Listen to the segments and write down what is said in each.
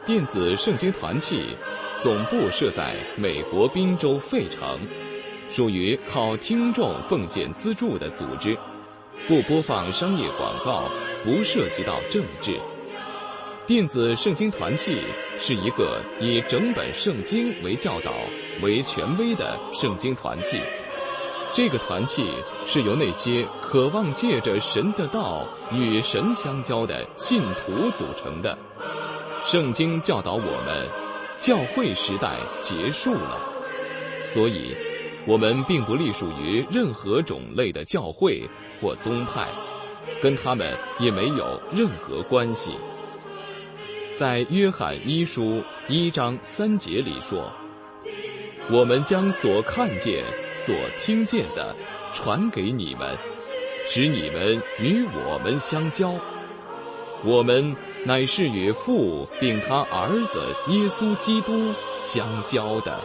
电子圣经团契总部设在美国宾州费城，属于靠听众奉献资助的组织，不播放商业广告，不涉及到政治。电子圣经团契是一个以整本圣经为教导为权威的圣经团契。这个团契是由那些渴望借着神的道与神相交的信徒组成的。圣经教导我们，教会时代结束了，所以我们并不隶属于任何种类的教会或宗派，跟他们也没有任何关系。在约翰一书1章3节里说，我们将所看见所听见的传给你们，使你们与我们相交。我们乃是与父并他儿子耶稣基督相交的。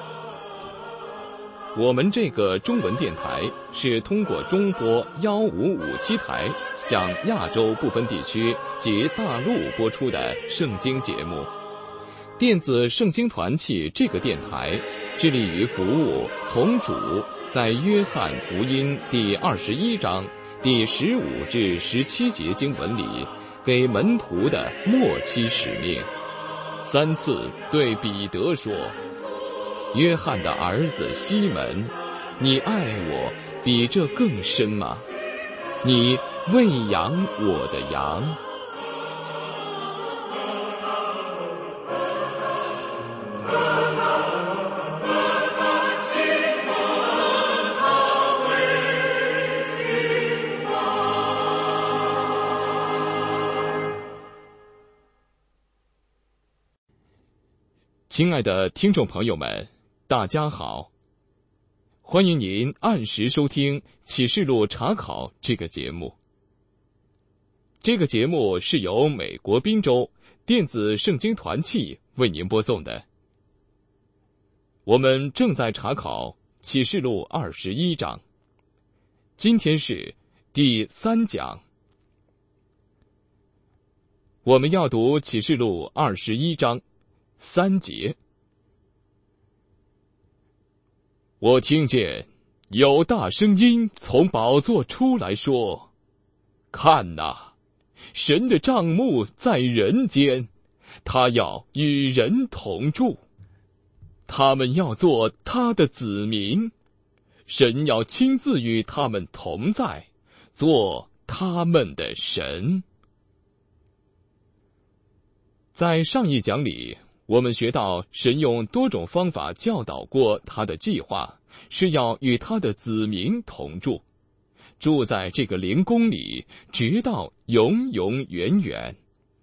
我们这个中文电台是通过中波1557台向亚洲部分地区及大陆播出的圣经节目。电子圣经团契这个电台致力于服务从主在约翰福音第21章第15至17节经文里给门徒的末期使命。3次对彼得说，约翰的儿子西门，你爱我比这更深吗？你喂养我的羊。亲爱的听众朋友们，大家好，欢迎您按时收听启示录查考这个节目。这个节目是由美国宾州电子圣经团契为您播送的。我们正在查考启示录21章，今天是第3讲。我们要读启示录21章3节。我听见有大声音从宝座出来说，看哪，神的帐幕在人间，他要与人同住，他们要做他的子民，神要亲自与他们同在，做他们的神。在上一讲里，我们学到神用多种方法教导过他的计划，是要与他的子民同住，住在这个灵宫里，直到永永远远。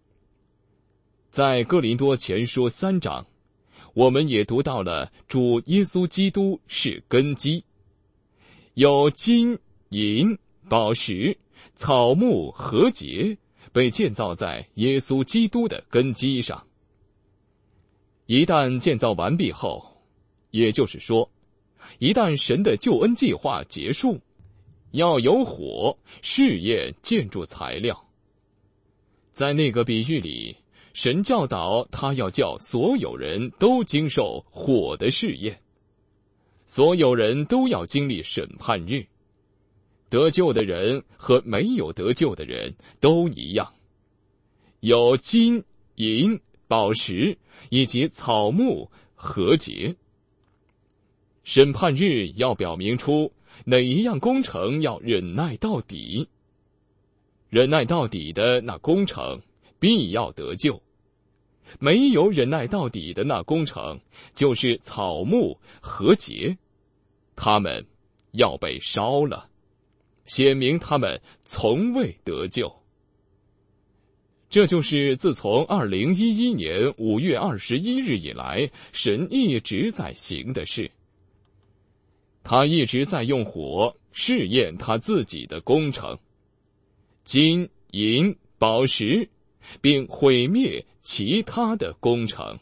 在哥林多前书3章，我们也读到了主耶稣基督是根基，有金银宝石草木禾秸被建造在耶稣基督的根基上。一旦建造完毕后，也就是说，一旦神的救恩计划结束，要有火试验建筑材料。在那个比喻里，神教导他要叫所有人都经受火的试验，所有人都要经历审判日，得救的人和没有得救的人都一样，有金银宝石以及草木禾秸。审判日要表明出哪一样工程要忍耐到底，忍耐到底的那工程必要得救，没有忍耐到底的那工程就是草木禾秸，他们要被烧了，显明他们从未得救。这就是自从2011年5月21日以来，神一直在行的事。他一直在用火试验他自己的工程，金银宝石，并毁灭其他的工程。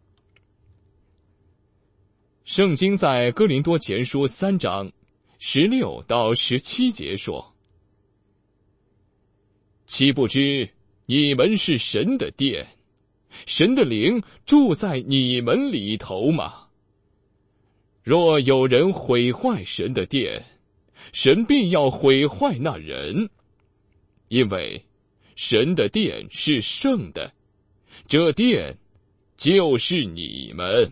圣经在哥林多前书3章16到17节说，岂不知你们是神的殿， 神的灵住在你们里头吗？若有人毁坏神的殿，神必要毁坏那人，因为神的殿是圣的，这殿就是你们。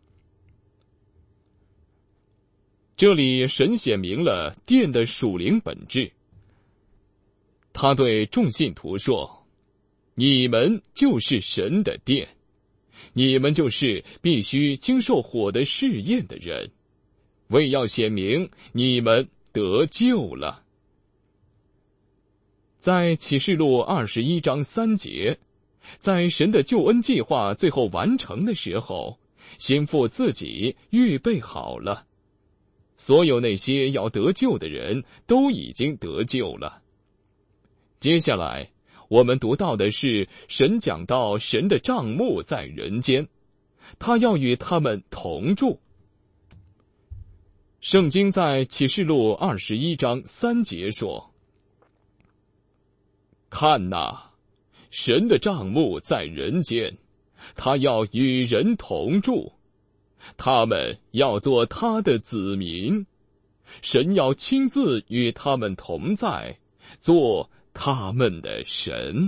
这里神显明了殿的属灵本质。他对众信徒说，你们就是神的殿，你们就是必须经受火的试验的人，为要显明你们得救了。在启示录21章3节，在神的救恩计划最后完成的时候，心腹自己预备好了，所有那些要得救的人都已经得救了。接下来我们读到的是神讲到神的帐幕在人间，他要与他们同住。圣经在启示录21章3节说，看哪，神的帐幕在人间，他要与人同住，他们要做他的子民，神要亲自与他们同在，做他们的神。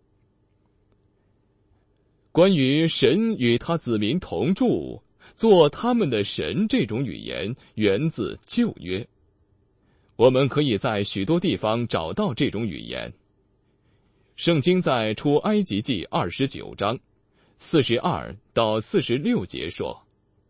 关于神与他子民同住，做他们的神这种语言源自旧约，我们可以在许多地方找到这种语言。圣经在出埃及记29章42到46节说，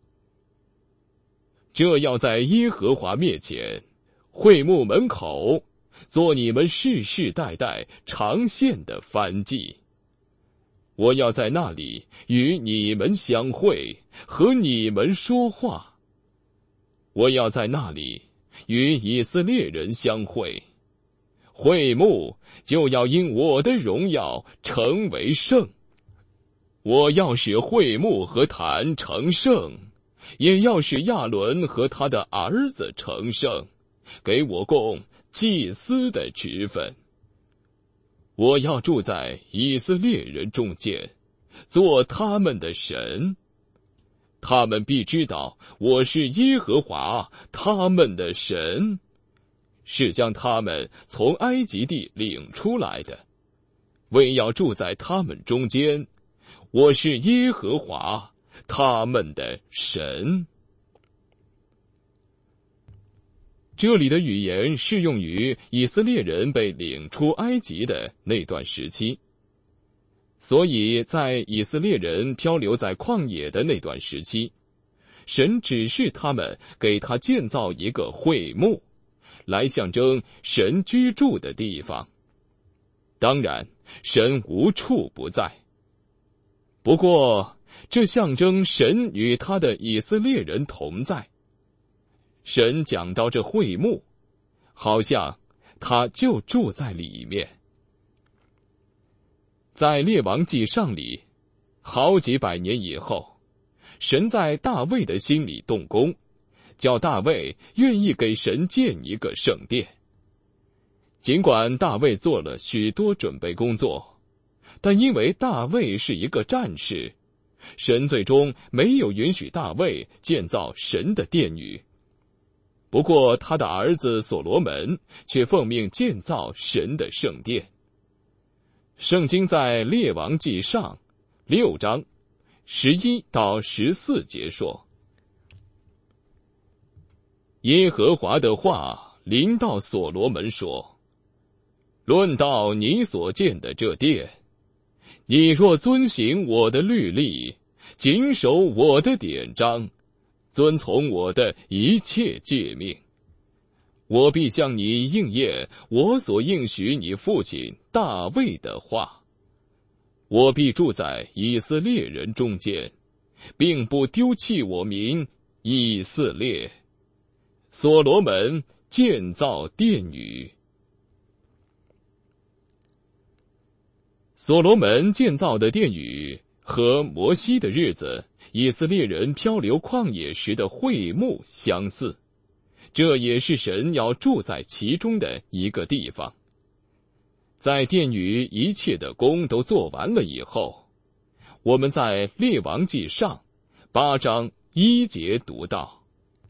这要在耶和华面前，会幕门口，做你们世世代代常献的燔祭。我要在那里与你们相会，和你们说话。我要在那里与以色列人相会，会幕就要因我的荣耀成为圣。我要使会幕和坛成圣，也要使亚伦和他的儿子成圣，给我供祭司的职分。我要住在以色列人中间，做他们的神，他们必知道我是耶和华他们的神，是将他们从埃及地领出来的，为要住在他们中间，我是耶和华他们的神。这里的语言适用于以色列人被领出埃及的那段时期，所以在以色列人漂流在旷野的那段时期，神指示他们给他建造一个会幕，来象征神居住的地方。当然，神无处不在。不过，这象征神与他的以色列人同在。神讲到这会幕，好像他就住在里面。在列王纪上里，好几百年以后，神在大卫的心里动工，叫大卫愿意给神建一个圣殿。尽管大卫做了许多准备工作，但因为大卫是一个战士，神最终没有允许大卫建造神的殿宇。不过他的儿子所罗门却奉命建造神的圣殿。圣经在列王纪上6章11到14节说，耶和华的话临到所罗门说，论到你所建的这殿，你若遵行我的律例，谨守我的典章，遵从我的一切诫命，我必向你应验我所应许你父亲大卫的话。我必住在以色列人中间，并不丢弃我民以色列。所罗门建造殿宇。所罗门建造的殿宇和摩西的日子以色列人漂流旷野时的会幕相似，这也是神要住在其中的一个地方。在殿宇一切的工都做完了以后， 我们在列王纪上8章1节读到：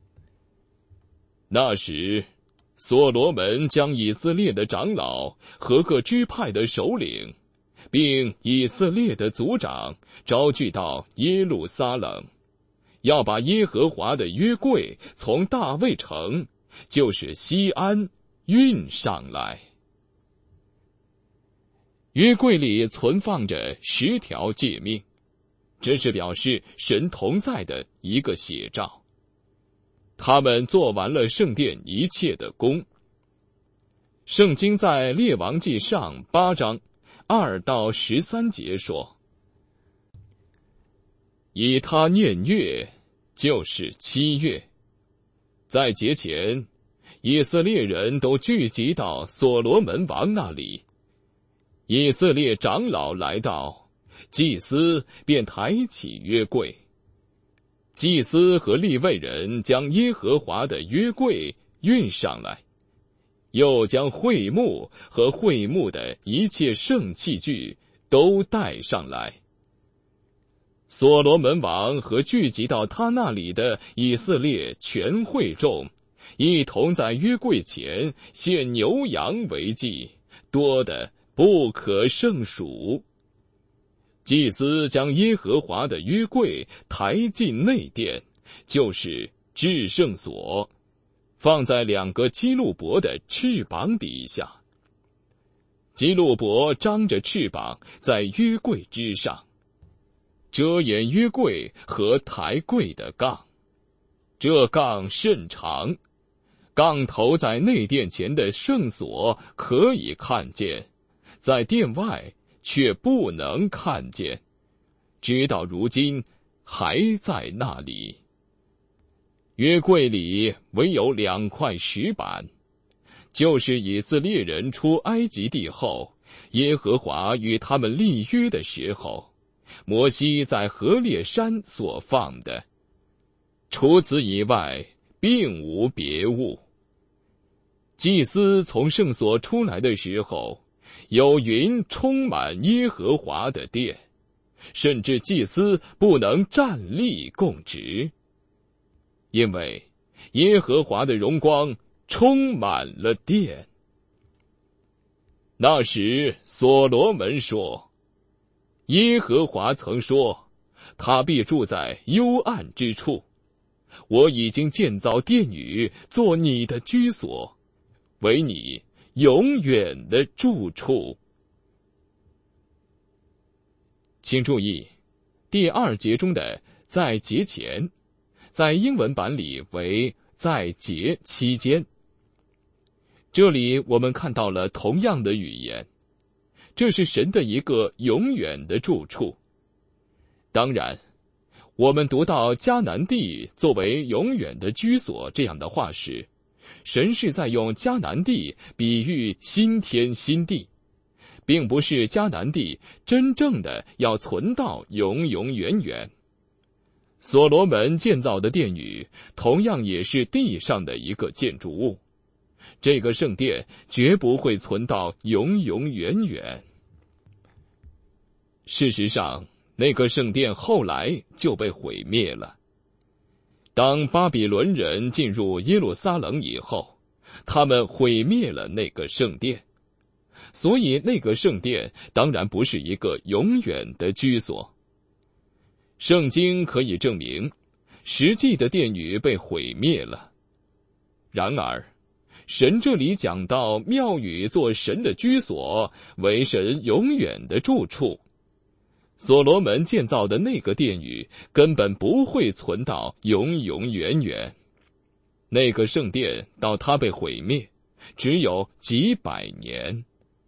那时，所罗门将以色列的长老和各支派的首领，并以色列的族长招聚到耶路撒冷，要把耶和华的约柜从大卫城，就是西安，运上来。约柜里存放着10条诫命，这是表示神同在的一个写照。他们做完了圣殿一切的工。圣经在列王纪上8章2到13节说：以他念月，就是7月，在节前，以色列人都聚集到所罗门王那里。以色列长老来到，祭司便抬起约柜。祭司和利未人将耶和华的约柜运上来，又将会幕和会幕的一切圣器具都带上来。所罗门王和聚集到他那里的以色列全会众，一同在约柜前献牛羊为祭，多的不可胜数。祭司将耶和华的约柜抬进内殿，就是至圣所，放在2个基路伯的翅膀底下。基路伯张着翅膀在约柜之上，遮掩约柜和抬柜的杠。这杠甚长，杠头在内殿前的圣所可以看见，在殿外却不能看见，直到如今还在那里。约柜里唯有2块石板，就是以色列人出埃及地后，耶和华与他们立约的时候，摩西在何烈山所放的。除此以外，并无别物。祭司从圣所出来的时候，有云充满耶和华的殿，甚至祭司不能站立供职，因为耶和华的荣光充满了殿。那时所罗门说：耶和华曾说，他必住在幽暗之处，我已经建造殿宇做你的居所，为你永远的住处。请注意，第2节中的在节前，在英文版里为在节期间。这里我们看到了同样的语言，这是神的一个永远的住处。当然，我们读到迦南地作为永远的居所这样的话时，神是在用迦南地比喻新天新地，并不是迦南地真正的要存到永永远远。所罗门建造的殿宇同样也是地上的一个建筑物，这个圣殿绝不会存到永永远远。事实上，那个圣殿后来就被毁灭了。当巴比伦人进入耶路撒冷以后，他们毁灭了那个圣殿，所以那个圣殿当然不是一个永远的居所。圣经可以证明，实际的殿宇被毁灭了。然而，神这里讲到庙宇做神的居所，为神永远的住处。所罗门建造的那个殿宇根本不会存到永永远远，那个圣殿到它被毁灭，只有几百年。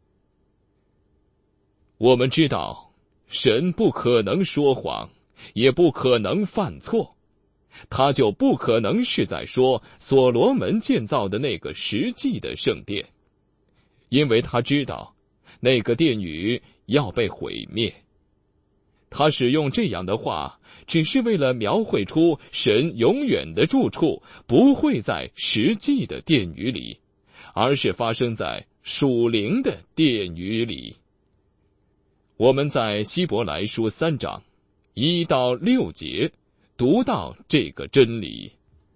我们知道，神不可能说谎，也不可能犯错，他就不可能是在说所罗门建造的那个实际的圣殿，因为他知道那个殿宇要被毁灭。他使用这样的话，只是为了描绘出神永远的住处不会在实际的殿宇里，而是发生在属灵的殿宇里。我们在希伯来书3章 1到6节读到这个真理。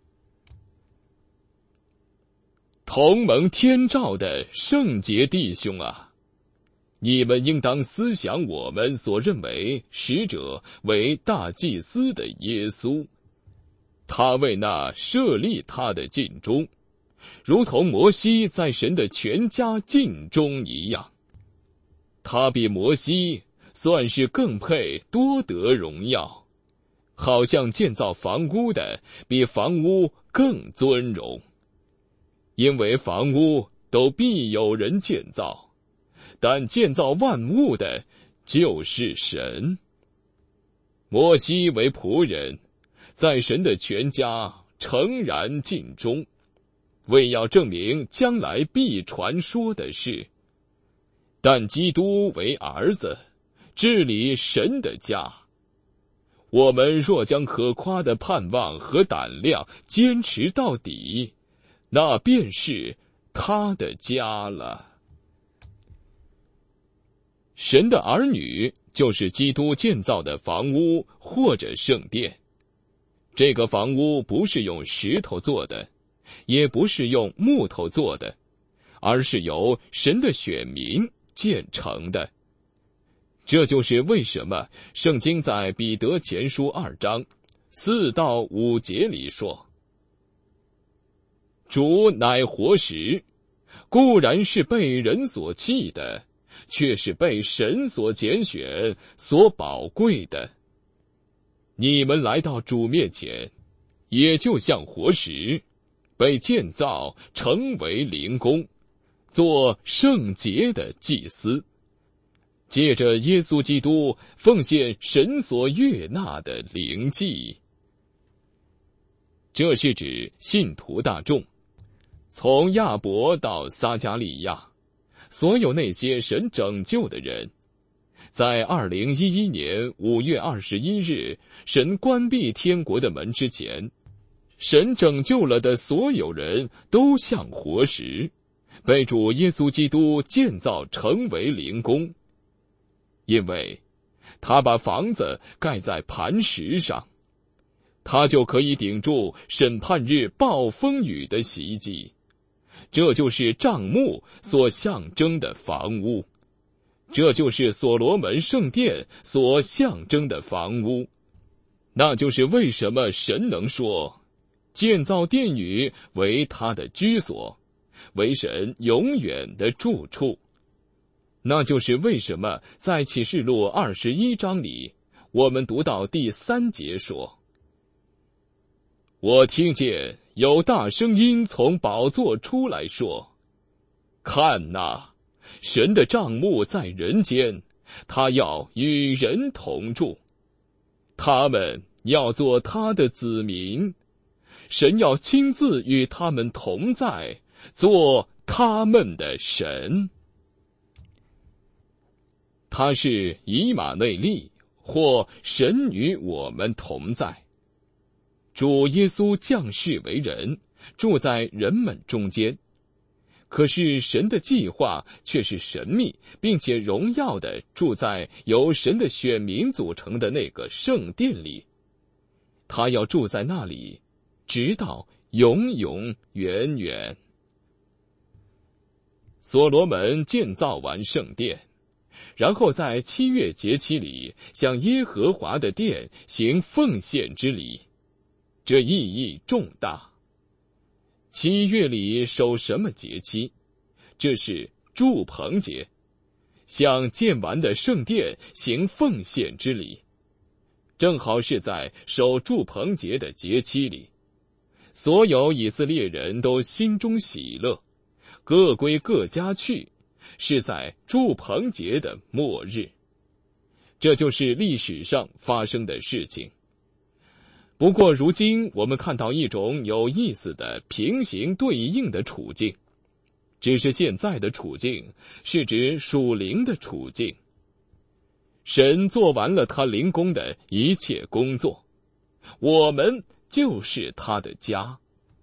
同蒙天照的圣洁弟兄啊，你们应当思想我们所认为使者为大祭司的耶稣，他为那设立他的尽忠，如同摩西在神的全家尽忠一样。他比摩西算是更配多得荣耀，好像建造房屋的比房屋更尊荣。因为房屋都必有人建造，但建造万物的就是神。摩西为仆人，在神的全家诚然尽忠，为要证明将来必传说的事。但基督为儿子，治理神的家。我们若将可夸的盼望和胆量坚持到底，那便是他的家了。神的儿女就是基督建造的房屋或者圣殿。这个房屋不是用石头做的，也不是用木头做的，而是由神的选民建成的。这就是为什么圣经在彼得前书2章4到5节里说，主乃活石，固然是被人所弃的，却是被神所拣选、所宝贵的。你们来到主面前，也就像活石，被建造成为灵宫，做圣洁的祭司，借着耶稣基督奉献神所悦纳的灵祭。这是指信徒大众，从亚伯到撒迦利亚，所有那些神拯救的人。在2011年5月21日，神关闭天国的门之前，神拯救了的所有人都像活石，被主耶稣基督建造成为灵宫。因为他把房子盖在磐石上，他就可以顶住审判日暴风雨的袭击。这就是帐幕所象征的房屋，这就是所罗门圣殿所象征的房屋。那就是为什么神能说，建造殿宇为他的居所，为神永远的住处。那就是为什么在启示录21章里，我们读到第3节说，我听见有大声音从宝座出来说，看哪，神的帐幕在人间，他要与人同住，他们要做他的子民，神要亲自与他们同在，做他们的神。他是以马内利，或神与我们同在。主耶稣降世为人，住在人们中间。可是神的计划却是神秘并且荣耀地住在由神的选民组成的那个圣殿里。他要住在那里，直到永永远远。所罗门建造完圣殿，然后在7月节期里向耶和华的殿行奉献之礼，这意义重大。7月里守什么节期？这是住棚节，向建完的圣殿行奉献之礼，正好是在守住棚节的节期里。所有以色列人都心中喜乐，各归各家去，是在住棚节的末日。这就是历史上发生的事情。不过如今我们看到一种有意思的平行对应的处境，只是现在的处境是指属灵的处境。神做完了他灵宫的一切工作，我们就是他的家。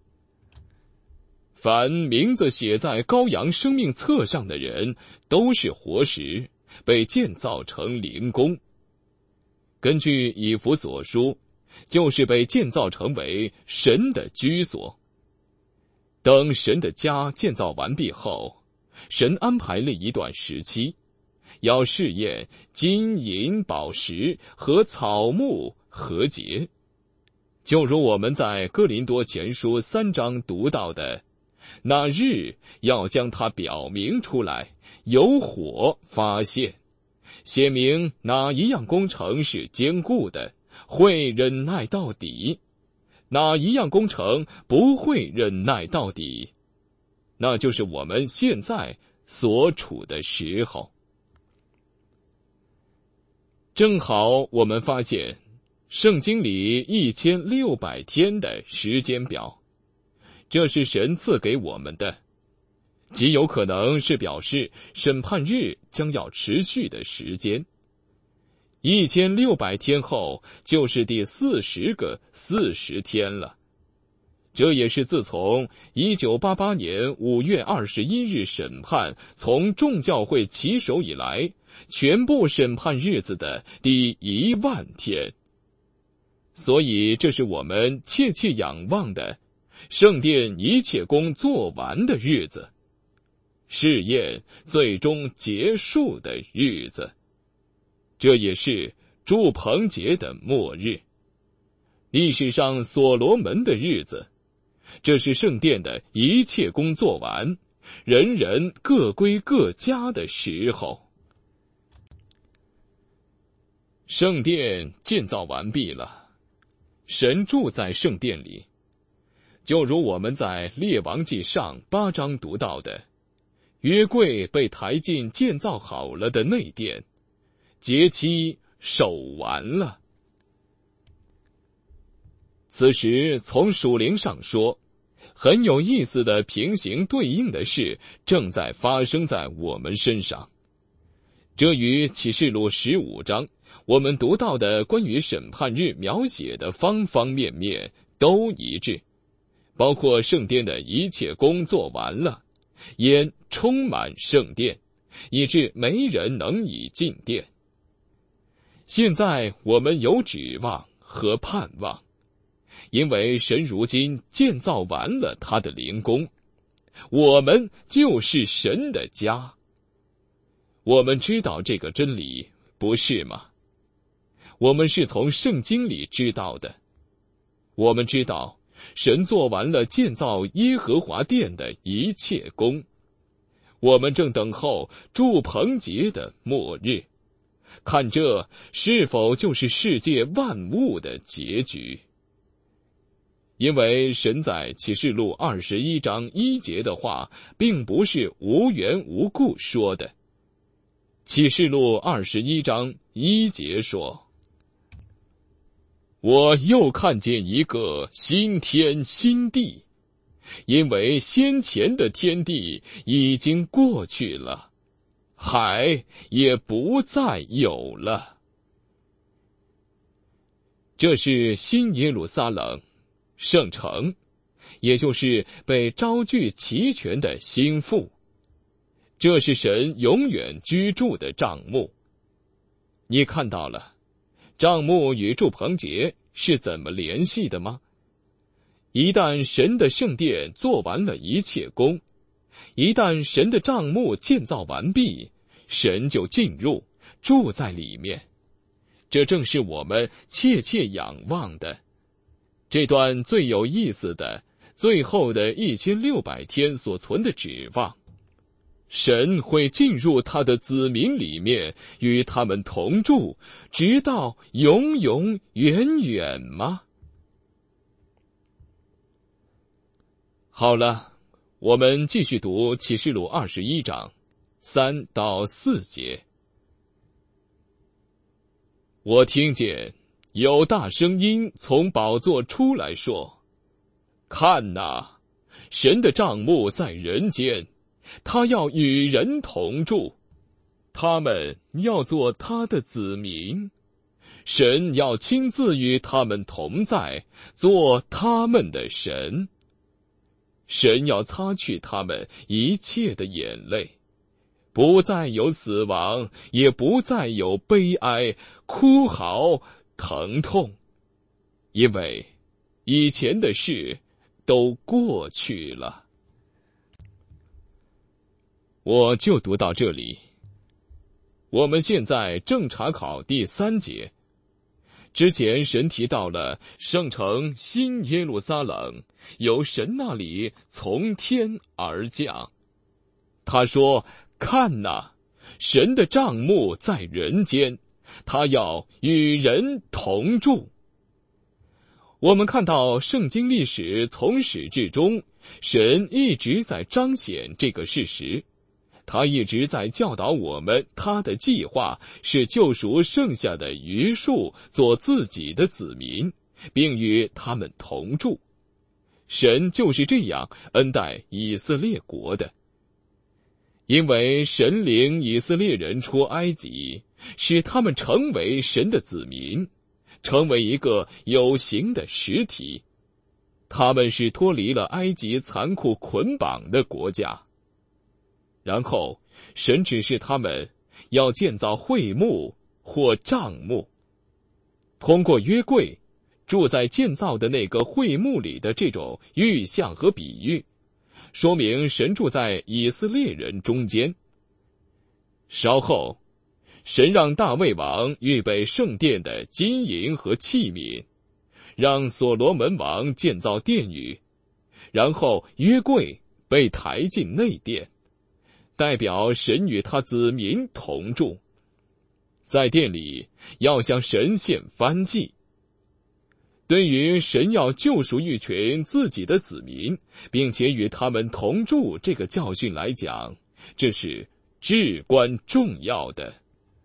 凡名字写在羔羊生命册上的人，都是活石，被建造成灵宫。 根据以弗所书，就是被建造成为神的居所。等神的家建造完毕后，神安排了一段时期，要试验金银宝石和草木和节。就如我们在哥林多前书3章读到的，那日要将它表明出来，有火发现，写明哪一样工程是坚固的，会忍耐到底，哪一样工程不会忍耐到底。那就是我们现在所处的时候。正好我们发现圣经里1600天的时间表，这是神赐给我们的，极有可能是表示审判日将要持续的时间。1600天后就是第40个40天了。这也是自从1988年5月21日审判从众教会起手以来，全部审判日子的第10000天。所以这是我们切切仰望的圣殿一切工做完的日子，试验最终结束的日子。这也是住棚节的末日，历史上所罗门的日子。这是圣殿的一切工做完，人人各归各家的时候。圣殿建造完毕了，神住在圣殿里，就如我们在列王纪上8章读到的，约柜被抬进建造好了的内殿，节期守完了。此时从属灵上说，很有意思的平行对应的事正在发生在我们身上。这与启示录15章我们读到的关于审判日描写的方方面面都一致，包括圣殿的一切工作完了，烟充满圣殿，以致没人能以进殿。现在我们有指望和盼望，因为神如今建造完了他的灵宫，我们就是神的家。我们知道这个真理，不是吗？我们是从圣经里知道的。我们知道神做完了建造耶和华殿的一切工，我们正等候住棚节的末日，看这是否就是世界万物的结局。因为神在启示录21章1节的话并不是无缘无故说的。启示录21章1节说，我又看见一个新天新地，因为先前的天地已经过去了，海也不再有了。这是新耶路撒冷圣城，也就是被招聚齐全的新妇。这是神永远居住的帐幕。你看到了帐幕与住棚节是怎么联系的吗？一旦神的圣殿做完了一切工，一旦神的帐幕建造完毕，神就进入住在里面。这正是我们切切仰望的。这段最有意思的最后的1600天所存的指望，神会进入他的子民里面，与他们同住，直到永永远远吗？好了，我们继续读启示录21章3到4节。我听见有大声音从宝座出来说，看哪，神的帐幕在人间，他要与人同住，他们要做他的子民，神要亲自与他们同在，做他们的神。神要擦去他们一切的眼泪， 不再有死亡，也不再有悲哀、哭嚎、疼痛，因为以前的事都过去了。我就读到这里。我们现在正查考第3节。之前神提到了圣城新耶路撒冷由神那里从天而降。他说，看哪，神的帐幕在人间，他要与人同住。我们看到圣经历史从始至终，神一直在彰显这个事实。他一直在教导我们，他的计划是救赎剩下的余数做自己的子民，并与他们同住。神就是这样恩待以色列国的。因为神领以色列人出埃及，使他们成为神的子民，成为一个有形的实体。他们是脱离了埃及残酷捆绑的国家。然后神指示他们要建造会幕或帐幕，通过约柜住在建造的那个会幕里的这种预象和比喻，说明神住在以色列人中间。稍后神让大卫王预备圣殿的金银和器皿，让所罗门王建造殿宇，然后约柜被抬进内殿，代表神与他子民同住。在殿里要向神献燔祭。对于神要救赎一群自己的子民，并且与他们同住这个教训来讲，这是至关重要的。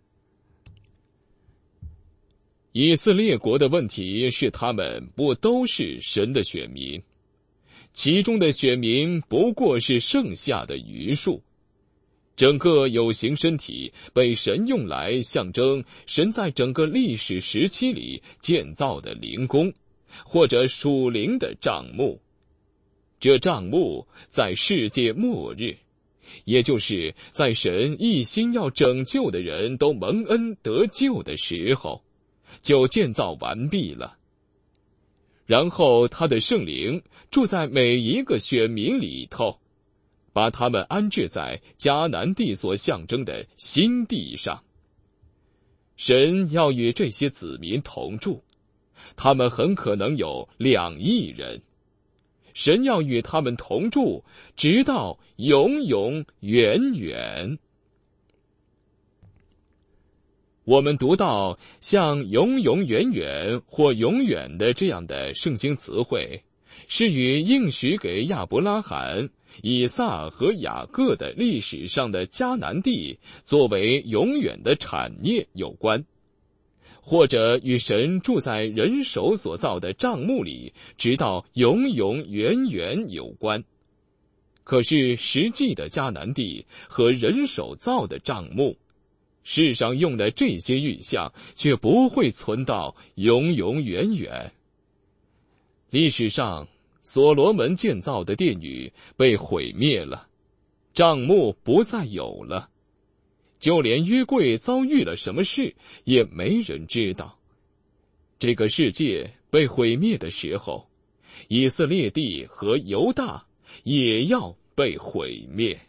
以色列国的问题是他们不都是神的选民，其中的选民不过是剩下的余数。整个有形身体被神用来象征神在整个历史时期里建造的灵宫，或者属灵的帐幕。这帐幕在世界末日，也就是在神一心要拯救的人都蒙恩得救的时候，就建造完毕了。然后他的圣灵住在每一个选民里头，把他们安置在迦南地所象征的新地上。神要与这些子民同住，他们很可能有2亿人。神要与他们同住，直到永永远远。我们读到像永永远远或永远的这样的圣经词汇，是与应许给亚伯拉罕、以撒和雅各的历史上的迦南地作为永远的产业有关，或者与神住在人手所造的帐幕里直到永永远远有关。可是实际的迦南地和人手造的帐幕，世上用的这些预象却不会存到永永远远。历史上所罗门建造的殿宇被毁灭了，帐幕不再有了，就连约柜遭遇了什么事也没人知道。这个世界被毁灭的时候，以色列地和犹大也要被毁灭。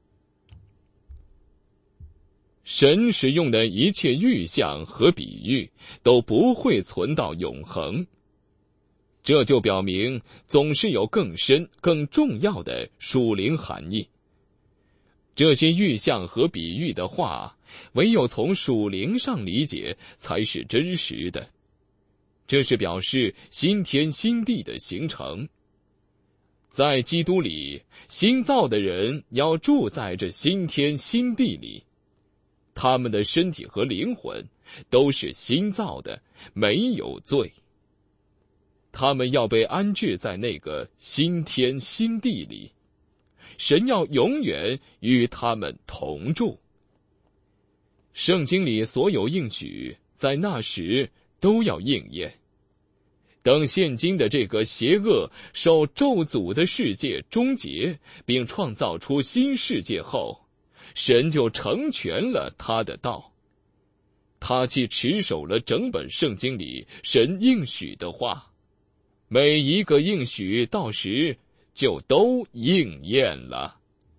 神使用的一切预象和比喻都不会存到永恒，这就表明总是有更深更重要的属灵含义。这些预象和比喻的话，唯有从属灵上理解才是真实的。这是表示新天新地的形成。在基督里，新造的人要住在这新天新地里，他们的身体和灵魂都是新造的，没有罪。他们要被安置在那个新天新地里，神要永远与他们同住。圣经里所有应许在那时都要应验。等现今的这个邪恶受咒诅的世界终结，并创造出新世界后， 神就成全了他的道。他既持守了整本圣经里神应许的话，每一个应许到时就都应验了。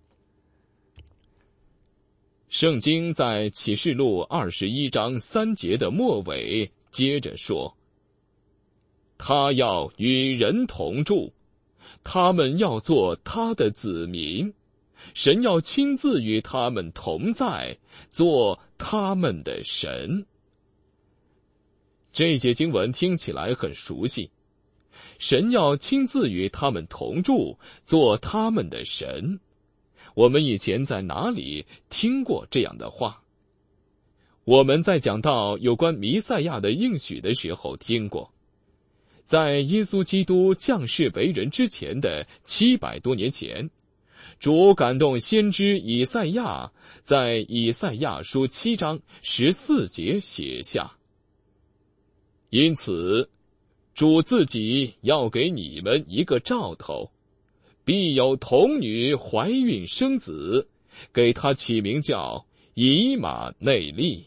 圣经在启示录21章3节的末尾接着说，他要与人同住，他们要做他的子民，神要亲自与他们同在，做他们的神。这节经文听起来很熟悉，神要亲自与他们同住，做他们的神。我们以前在哪里听过这样的话？我们在讲到有关弥赛亚的应许的时候听过，在耶稣基督降世为人之前的700多年前，主感动先知以赛亚，在以赛亚书7章14节写下，因此主自己要给你们一个兆头，必有童女怀孕生子，给他起名叫以马内利。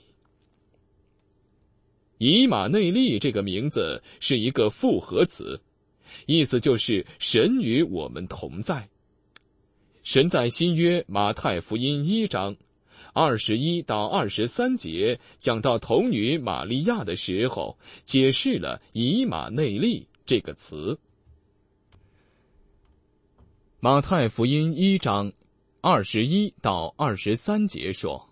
以马内利这个名字是一个复合词，意思就是神与我们同在。神在新约马太福音1章21到23节讲到童女玛利亚的时候，解释了以马内利这个词。马太福音1章21到23节说，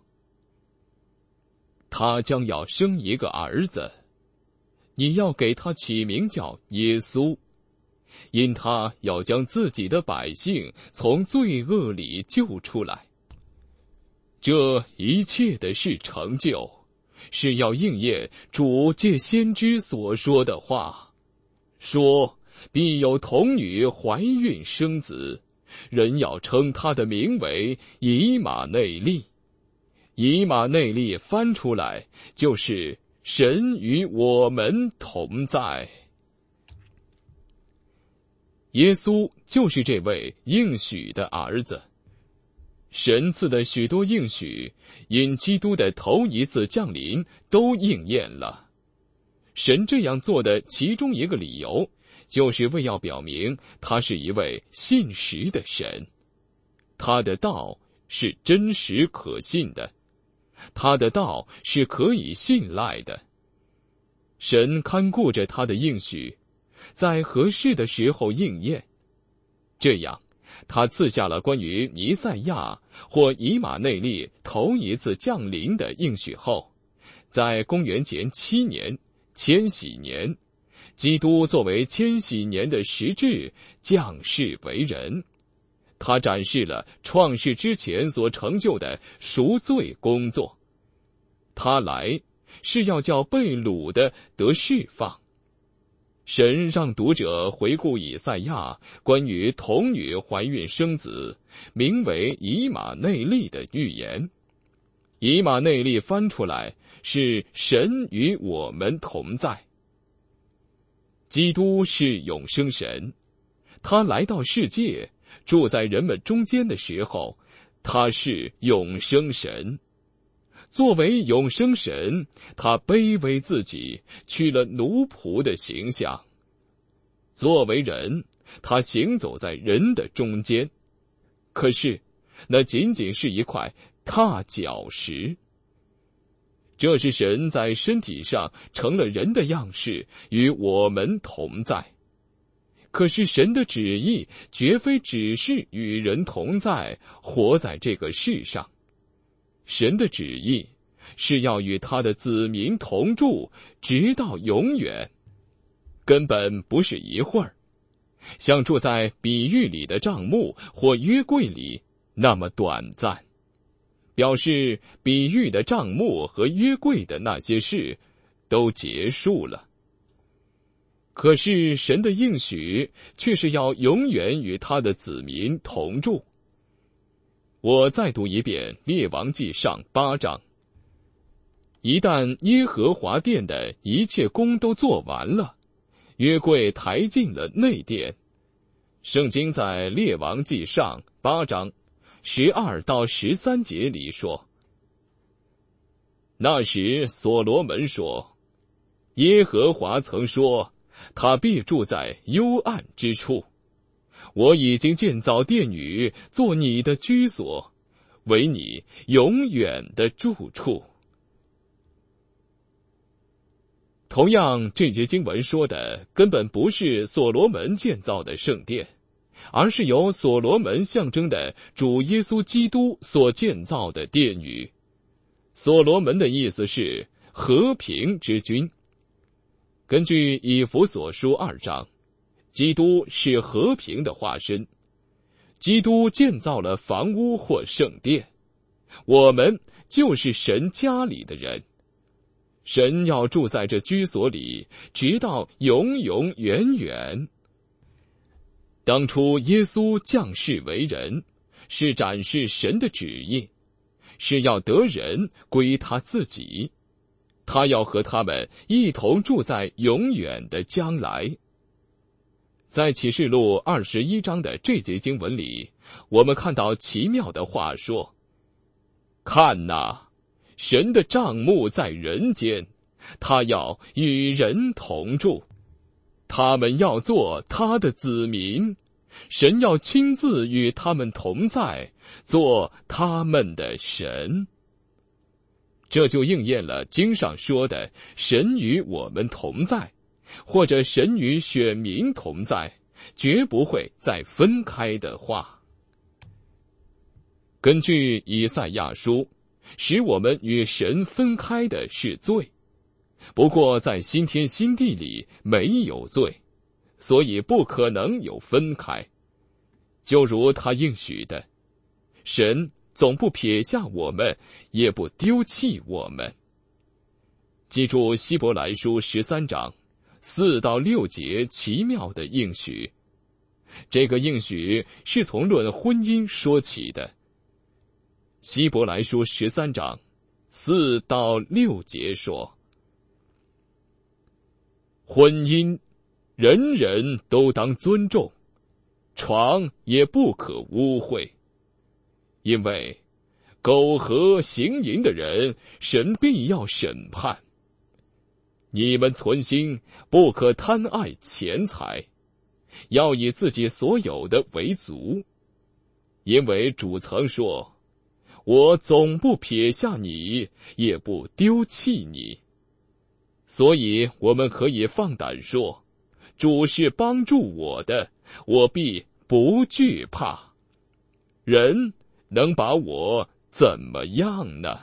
他将要生一个儿子，你要给他起名叫耶稣，因他要将自己的百姓从罪恶里救出来。这一切的事成就，是要应验主借先知所说的话，说必有童女怀孕生子，人要称他的名为以马内利。以马内利翻出来就是神与我们同在。耶稣就是这位应许的儿子。神赐的许多应许，因基督的头一次降临都应验了。神这样做的其中一个理由，就是为要表明他是一位信实的神，他的道是真实可信的，他的道是可以信赖的。神看顾着他的应许，在合适的时候应验。这样他赐下了关于弥赛亚或以马内利头一次降临的应许后，在公元前7年千禧年，基督作为千禧年的实质降世为人。他展示了创世之前所成就的赎罪工作。他来是要叫被掳的得释放。神让读者回顾以赛亚关于童女怀孕生子，名为以马内利的预言。以马内利翻出来是神与我们同在。基督是永生神，他来到世界，住在人们中间的时候，他是永生神。作为永生神，他卑微自己，取了奴仆的形象。作为人，他行走在人的中间，可是那仅仅是一块踏脚石。这是神在身体上成了人的样式，与我们同在。可是神的旨意绝非只是与人同在，活在这个世上。神的旨意是要与他的子民同住，直到永远，根本不是一会儿，像住在比喻里的帐幕或约柜里那么短暂。表示比喻的帐幕和约柜的那些事都结束了。可是神的应许却是要永远与他的子民同住。我再读一遍列王纪上8章。一旦耶和华殿的一切工都做完了，约柜抬进了内殿。圣经在列王纪上8章 12到13节里说：那时所罗门说，耶和华曾说，他必住在幽暗之处。我已经建造殿宇，做你的居所，为你永远的住处。同样，这节经文说的根本不是所罗门建造的圣殿，而是由所罗门象征的主耶稣基督所建造的殿宇。所罗门的意思是和平之君。根据以弗所书2章，基督是和平的化身。基督建造了房屋或圣殿，我们就是神家里的人。神要住在这居所里，直到永永远远。当初耶稣降世为人，是展示神的旨意，是要得人归他自己。他要和他们一同住在永远的将来。在启示录21章的这节经文里，我们看到奇妙的话说：看哪，神的帐幕在人间，他要与人同住，他们要做他的子民，神要亲自与他们同在，做他们的神。这就应验了经上说的神与我们同在，或者神与选民同在，绝不会再分开的话。根据以赛亚书，使我们与神分开的是罪，不过在新天新地里没有罪，所以不可能有分开。就如他应许的，神总不撇下我们，也不丢弃我们。记住希伯来书13章4到6节奇妙的应许。这个应许是从论婚姻说起的。希伯来书13章4到6节说：婚姻，人人都当尊重，床也不可污秽，因为苟合行淫的人，神必要审判。你们存心不可贪爱钱财，要以自己所有的为足，因为主曾说，我总不撇下你，也不丢弃你。所以我们可以放胆说，主是帮助我的，我必不惧怕。人能把我怎么样呢？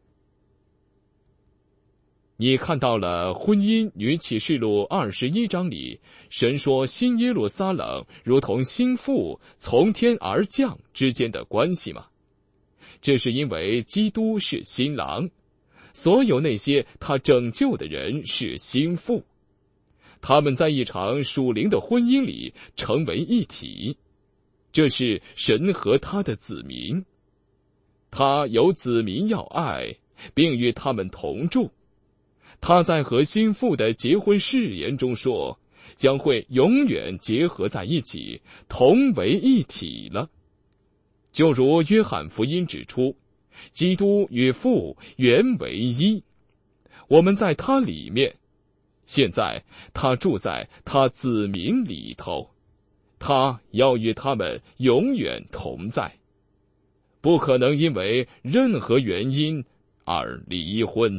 你看到了婚姻与启示录21章里神说新耶路撒冷如同新妇从天而降之间的关系吗？这是因为基督是新郎，所有那些他拯救的人是新妇，他们在一场属灵的婚姻里成为一体。这是神和他的子民，他有子民要爱，并与他们同住。他在和新妇的结婚誓言中说，将会永远结合在一起，同为一体了。就如约翰福音指出，基督与父原为一，我们在他里面，现在他住在他子民里头，他要与他们永远同在，不可能因为任何原因而离婚。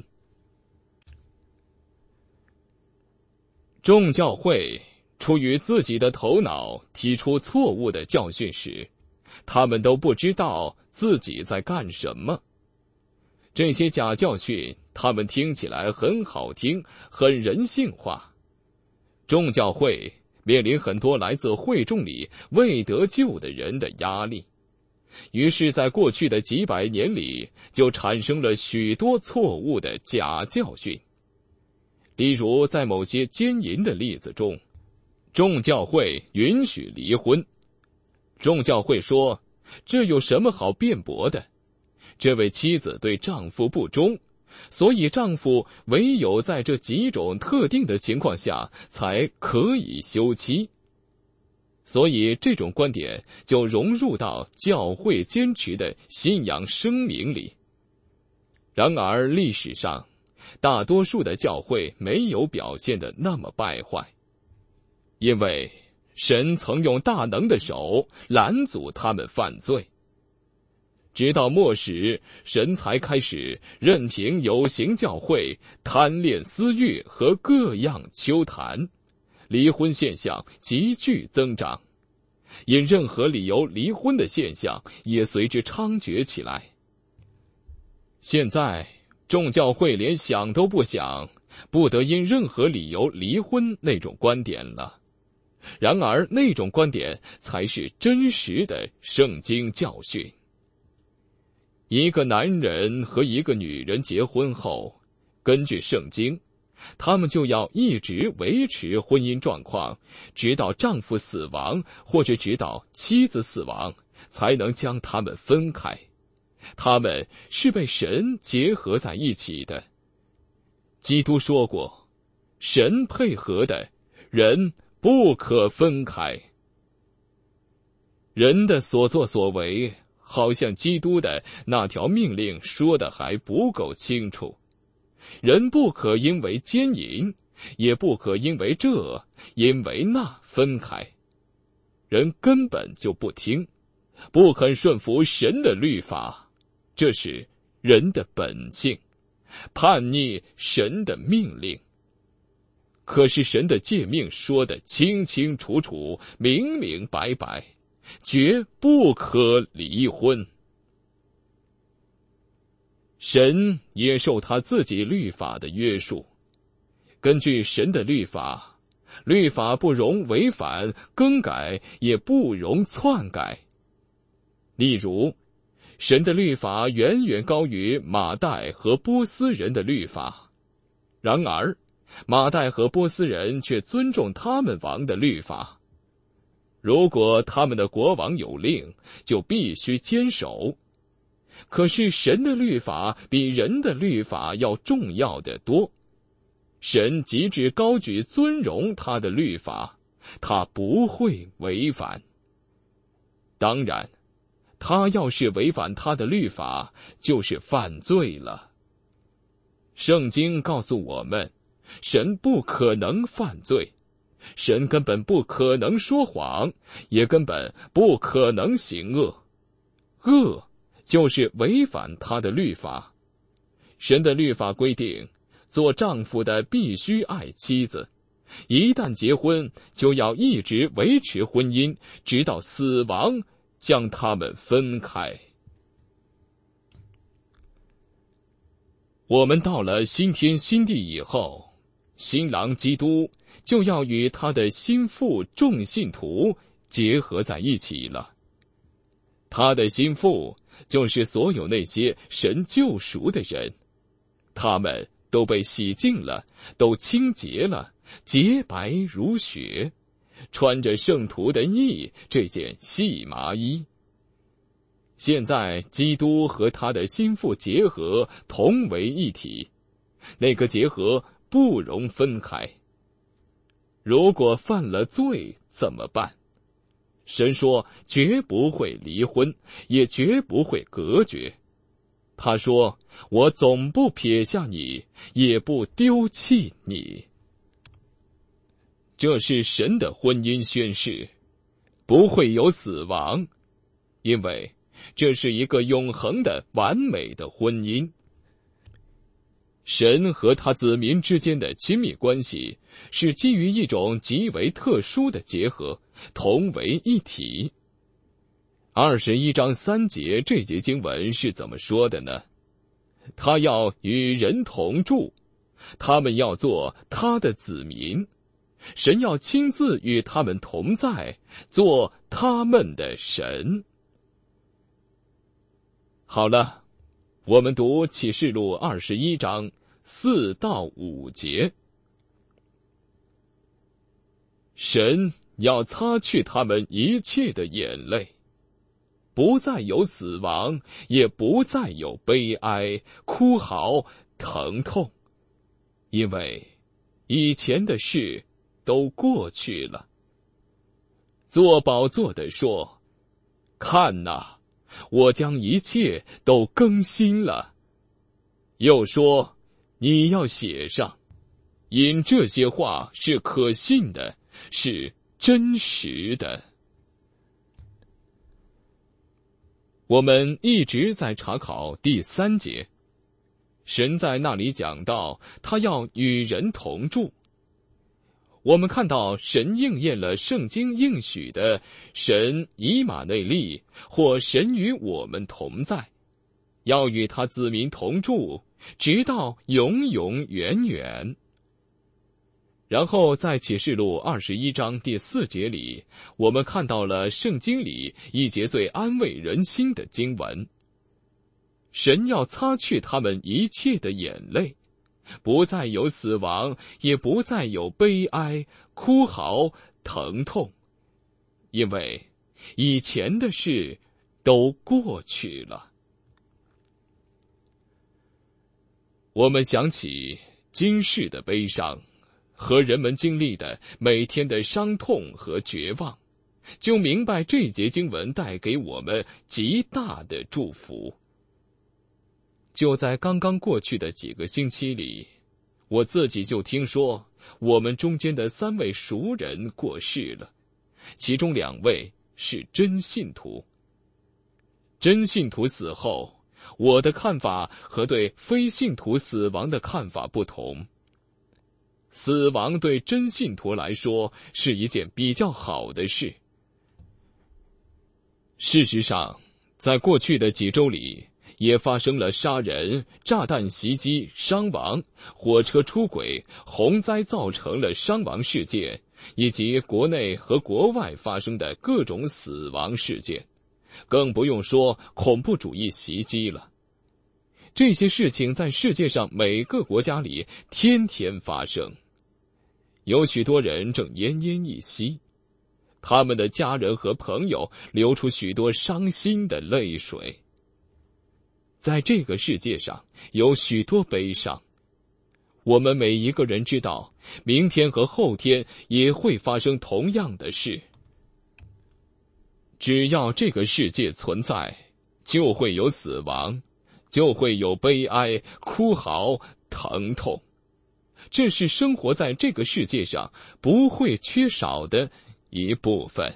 众教会出于自己的头脑提出错误的教训时，他们都不知道自己在干什么。这些假教训，他们听起来很好听，很人性化。众教会面临很多来自会众里未得救的人的压力，于是在过去的几百年里，就产生了许多错误的假教训。例如在某些奸淫的例子中，众教会允许离婚。众教会说，这有什么好辩驳的？这位妻子对丈夫不忠，所以丈夫唯有在这几种特定的情况下才可以休妻。 所以这种观点就融入到教会坚持的信仰声明里。然而历史上，大多数的教会没有表现得那么败坏，因为神曾用大能的手拦阻他们犯罪。直到末时，神才开始任凭有形教会贪恋私欲和各样丘谈，离婚现象急剧增长，因任何理由离婚的现象也随之猖獗起来。现在众教会连想都不想不得因任何理由离婚那种观点了。然而那种观点才是真实的圣经教训。一个男人和一个女人结婚后，根据圣经，他们就要一直维持婚姻状况，直到丈夫死亡或者直到妻子死亡，才能将他们分开。他们是被神结合在一起的。基督说过，神配合的人不可分开。人的所作所为，好像基督的那条命令说的还不够清楚。人不可因为奸淫，也不可因为这因为那分开。人根本就不听，不肯顺服神的律法，这是人的本性，叛逆神的命令。可是神的诫命说得清清楚楚，明明白白，绝不可离婚。神也受他自己律法的约束，根据神的律法，律法不容违反，更改也不容篡改。例如，神的律法远远高于马代和波斯人的律法，然而马代和波斯人却尊重他们王的律法。如果他们的国王有令，就必须坚守。可是神的律法比人的律法要重要得多，神极致高举尊荣他的律法，他不会违反。当然，他要是违反他的律法，就是犯罪了。圣经告诉我们，神不可能犯罪，神根本不可能说谎，也根本不可能行恶。恶就是违反他的律法。神的律法规定，做丈夫的必须爱妻子，一旦结婚就要一直维持婚姻，直到死亡将他们分开。我们到了新天新地以后，新郎基督就要与他的心腹众信徒结合在一起了。他的心腹就是所有那些神救赎的人，他们都被洗净了，都清洁了，洁白如雪，穿着圣徒的义这件细麻衣。现在基督和他的心腹结合，同为一体，那个结合不容分开。如果犯了罪怎么办？神说绝不会离婚，也绝不会隔绝。他说，我总不撇下你，也不丢弃你。这是神的婚姻宣誓，不会有死亡，因为这是一个永恒的完美的婚姻。神和他子民之间的亲密关系是基于一种极为特殊的结合，同为一体。21章3节这节经文是怎么说的呢？他要与人同住，他们要做他的子民，神要亲自与他们同在，做他们的神。好了，我们读启示录21章4到5节。神要擦去他们一切的眼泪，不再有死亡，也不再有悲哀、哭嚎、疼痛，因为以前的事都过去了。 坐宝座的说：看哪，我将一切都更新了。又说：你要写上，因这些话是可信的，是真实的。我们一直在查考第3节，神在那里讲到他要与人同住。我们看到神应验了圣经应许的神以马内利，或神与我们同在，要与他子民同住，直到永永远远。然后在启示录21章第4节里，我们看到了圣经里一节最安慰人心的经文：神要擦去他们一切的眼泪，不再有死亡，也不再有悲哀、哭嚎、疼痛，因为以前的事都过去了。我们想起今世的悲伤和人们经历的每天的伤痛和绝望，就明白这节经文带给我们极大的祝福。就在刚刚过去的几个星期里，我自己就听说我们中间的3位熟人过世了，其中2位是真信徒。真信徒死后，我的看法和对非信徒死亡的看法不同。死亡对真信徒来说是一件比较好的事。事实上，在过去的几周里，也发生了杀人、炸弹袭击、伤亡、火车出轨、洪灾造成了伤亡事件，以及国内和国外发生的各种死亡事件，更不用说恐怖主义袭击了。这些事情在世界上每个国家里天天发生，有许多人正奄奄一息，他们的家人和朋友流出许多伤心的泪水。在这个世界上有许多悲伤，我们每一个人知道，明天和后天也会发生同样的事。只要这个世界存在，就会有死亡，就会有悲哀、哭嚎、疼痛。这是生活在这个世界上不会缺少的一部分。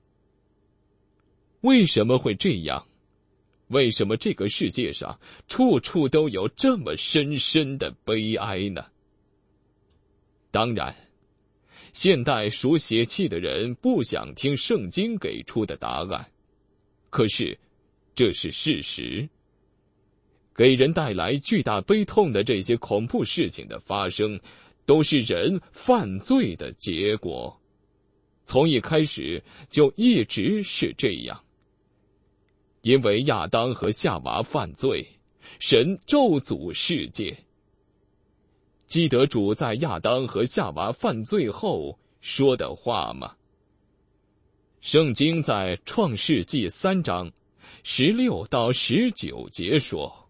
为什么会这样？为什么这个世界上处处都有这么深深的悲哀呢？当然，现代属血气的人不想听圣经给出的答案，可是这是事实。给人带来巨大悲痛的这些恐怖事情的发生，都是人犯罪的结果，从一开始就一直是这样。因为亚当和夏娃犯罪，神咒诅世界。记得主在亚当和夏娃犯罪后说的话吗？圣经在创世纪3章16到19节说：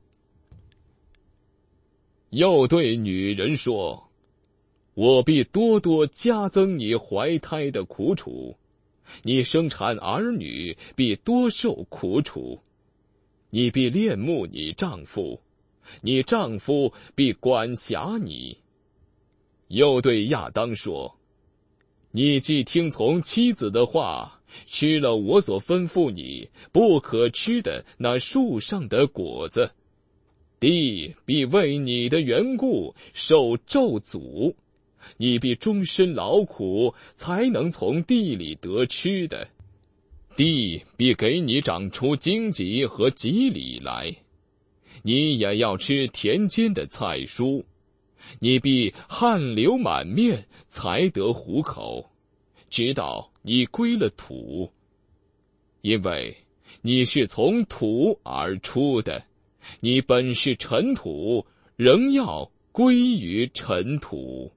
又对女人说，我必多多加增你怀胎的苦楚，你生产儿女必多受苦楚，你必恋慕你丈夫，你丈夫必管辖你。又对亚当说，你既听从妻子的话，吃了我所吩咐你不可吃的那树上的果子，地必为你的缘故受咒诅，你必终身劳苦，才能从地里得吃的。地必给你长出荆棘和棘藜来，你也要吃田间的菜蔬，你必汗流满面，才得糊口，直到你归了土，因为你是从土而出的，你本是尘土，仍要归于尘土。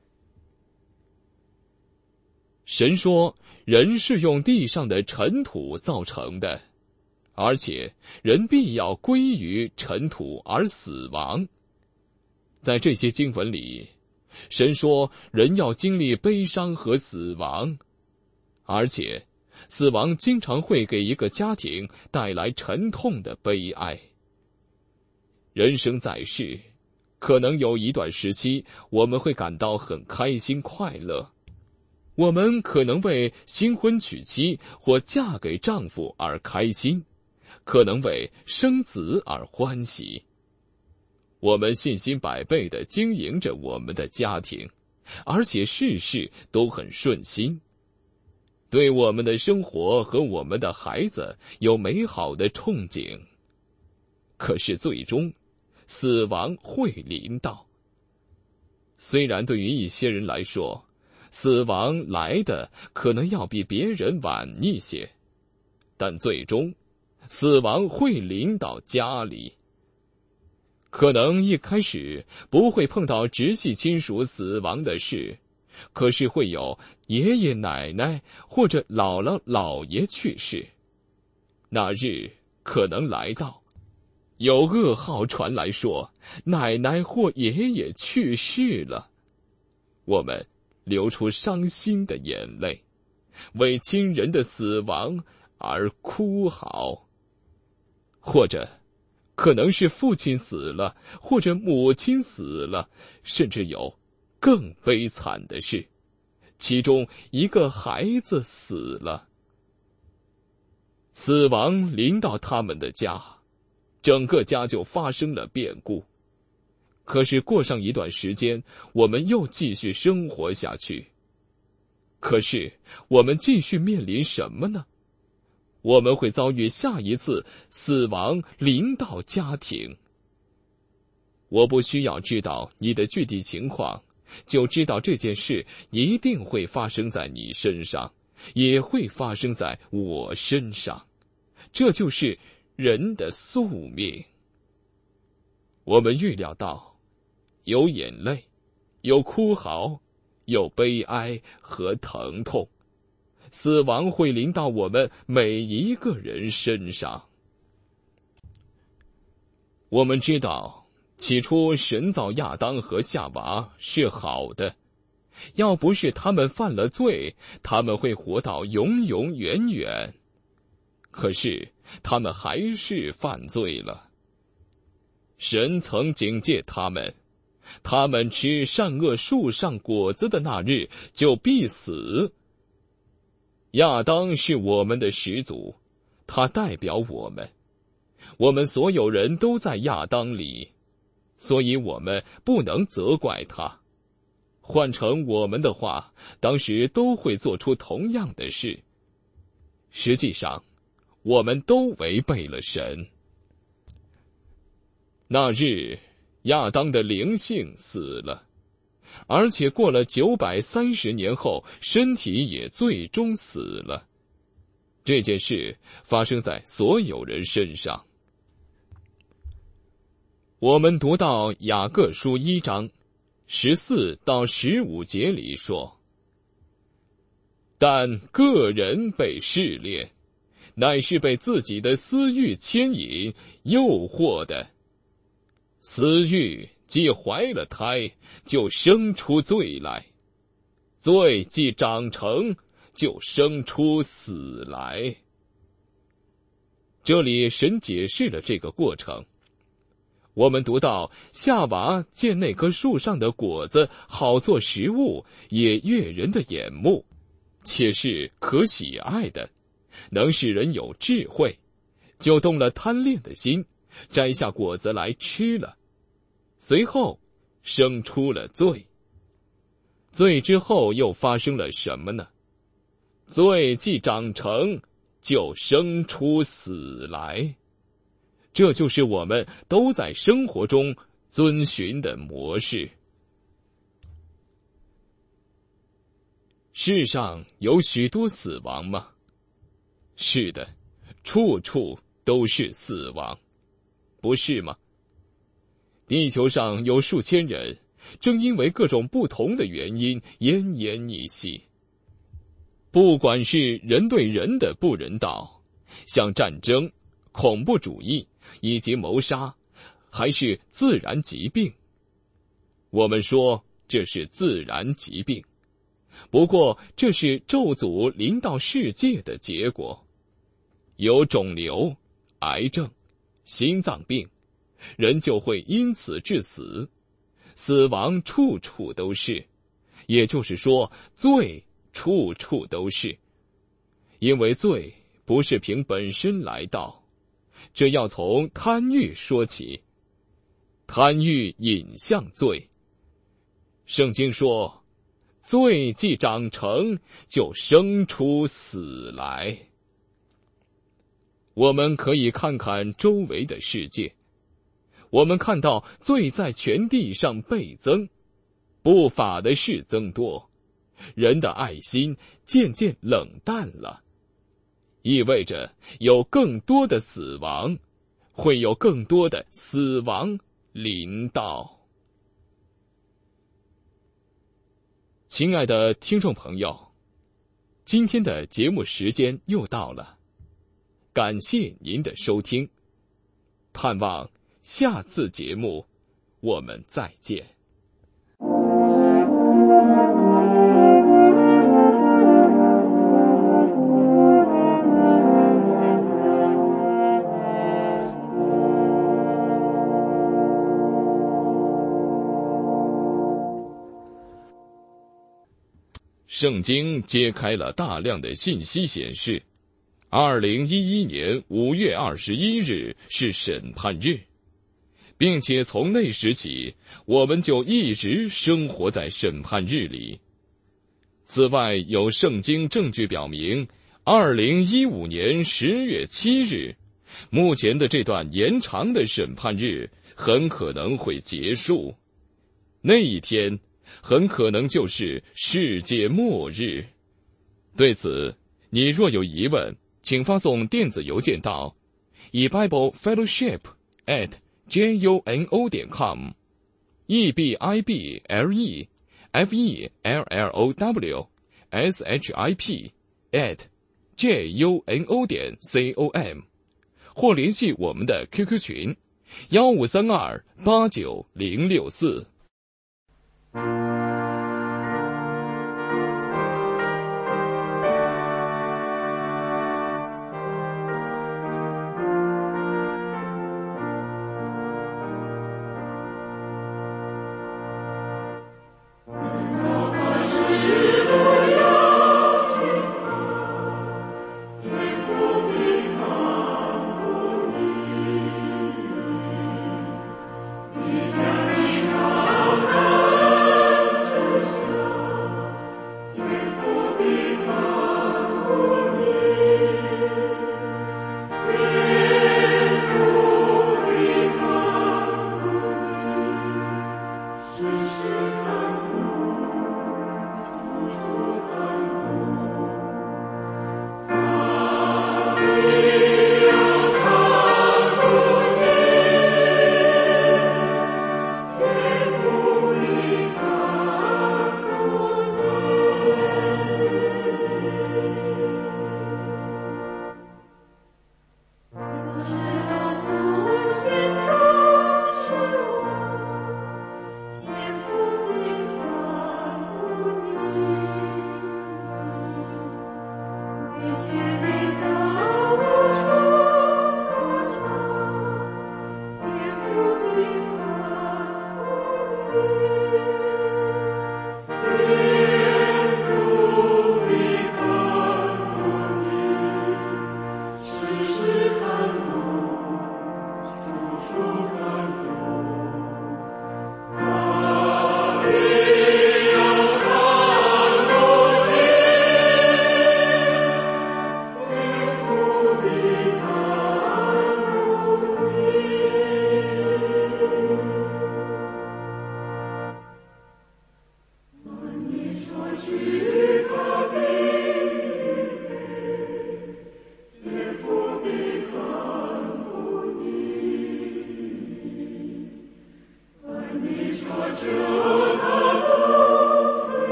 神说，人是用地上的尘土造成的，而且人必要归于尘土而死亡。在这些经文里，神说人要经历悲伤和死亡，而且死亡经常会给一个家庭带来沉痛的悲哀。人生在世，可能有一段时期，我们会感到很开心快乐。我们可能为新婚娶妻或嫁给丈夫而开心，可能为生子而欢喜。我们信心百倍地经营着我们的家庭，而且事事都很顺心，对我们的生活和我们的孩子有美好的憧憬。可是最终，死亡会临到。虽然对于一些人来说，死亡来的可能要比别人晚一些，但最终，死亡会临到家里。可能一开始不会碰到直系亲属死亡的事，可是会有爷爷奶奶或者姥姥姥爷去世。那日可能来到，有噩耗传来说奶奶或爷爷去世了，我们流出伤心的眼泪，为亲人的死亡而哭嚎。或者可能是父亲死了，或者母亲死了，甚至有更悲惨的事，其中一个孩子死了。死亡临到他们的家，整个家就发生了变故。可是过上一段时间，我们又继续生活下去。可是我们继续面临什么呢？我们会遭遇下一次死亡临到家庭。我不需要知道你的具体情况，就知道这件事一定会发生在你身上，也会发生在我身上。这就是人的宿命。我们预料到，有眼泪，有哭嚎，有悲哀和疼痛。死亡会临到我们每一个人身上。我们知道，起初神造亚当和夏娃是好的，要不是他们犯了罪，他们会活到永永远远。可是他们还是犯罪了。神曾警戒他们，他们吃善恶树上果子的那日就必死。亚当是我们的始祖，他代表我们，我们所有人都在亚当里，所以我们不能责怪他。换成我们的话，当时都会做出同样的事。实际上，我们都违背了神。那日，亚当的灵性死了，而且过了930年后，身体也最终死了。这件事发生在所有人身上。我们读到雅各书1章14到15节里说：但个人被试炼，乃是被自己的私欲牵引诱惑的。私欲既怀了胎，就生出罪来；罪既长成，就生出死来。这里神解释了这个过程。我们读到夏娃见那棵树上的果子好做食物，也悦人的眼目，且是可喜爱的，能使人有智慧，就动了贪恋的心，摘下果子来吃了。随后生出了罪。罪之后又发生了什么呢？罪既长成，就生出死来。这就是我们都在生活中遵循的模式。世上有许多死亡吗？是的，处处都是死亡，不是吗？地球上有数千人，正因为各种不同的原因奄奄一息。不管是人对人的不人道，像战争、恐怖主义以及谋杀，还是自然疾病，我们说这是自然疾病， 不过这是咒诅临到世界的结果。有肿瘤、癌症、心脏病，人就会因此致死，死亡处处都是，也就是说，罪处处都是。因为罪不是凭本身来到，这要从贪欲说起。贪欲引向罪。圣经说，罪既长成，就生出死来。我们可以看看周围的世界，我们看到罪在全地上倍增，不法的事增多，人的爱心渐渐冷淡了，意味着有更多的死亡，会有更多的死亡临到。亲爱的听众朋友，今天的节目时间又到了，感谢您的收听，盼望下次节目我们再见。圣经揭开了大量的信息，显示2011年5月21日是审判日，并且从那时起，我们就一直生活在审判日里。此外，有圣经证据表明，2015年10月7日，目前的这段延长的审判日很可能会结束。那一天很可能就是世界末日。对此，你若有疑问，请发送电子邮件到ebiblefellowship@juno.com ebiblefellowship@juno.com 或联系我们的 QQ 群1532890664。